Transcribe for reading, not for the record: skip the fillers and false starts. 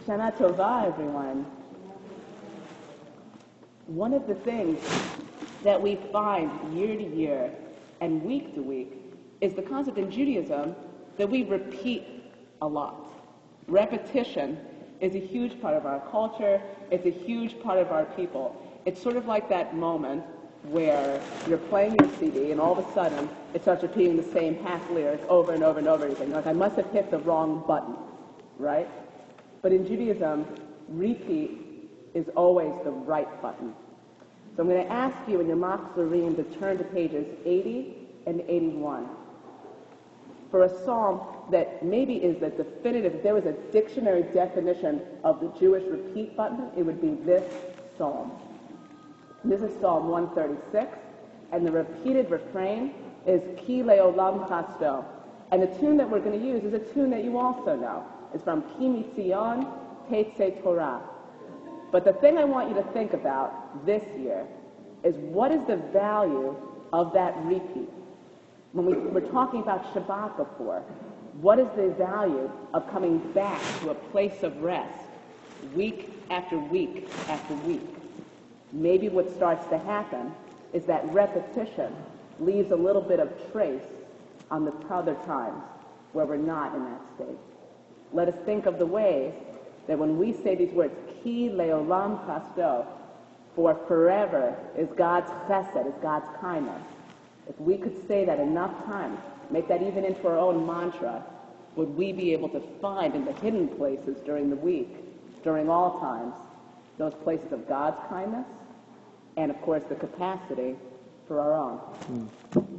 Shana Tova, everyone. One of the things that we find year to year and week to week is the concept in Judaism that we repeat a lot. Repetition is a huge part of our culture. It's a huge part of our people. It's sort of like that moment where you're playing your CD and all of a sudden it starts repeating the same half lyric over and over and over again. Like, I must have hit the wrong button, right? But in Judaism, repeat is always the right button. So I'm going to ask you in your Machzorim to turn to pages 80 and 81 for a psalm that maybe is the definitive. If there was a dictionary definition of the Jewish repeat button, it would be this psalm. This is Psalm 136, and the repeated refrain is Ki le'olam chasto. And the tune that we're going to use is a tune that you also know. It's from Ki mitzion tetzeh Torah. But the thing I want you to think about this year is, what is the value of that repeat? When we were talking about Shabbat before, what is the value of coming back to a place of rest week after week after week? Maybe what starts to happen is that repetition leaves a little bit of trace on the other times where we're not in that state. Let us think of the ways that when we say these words, Ki le'olam chasto, for forever is God's chesed, is God's kindness. If we could say that enough times, make that even into our own mantra, would we be able to find in the hidden places during the week, during all times, those places of God's kindness, and of course the capacity for our own.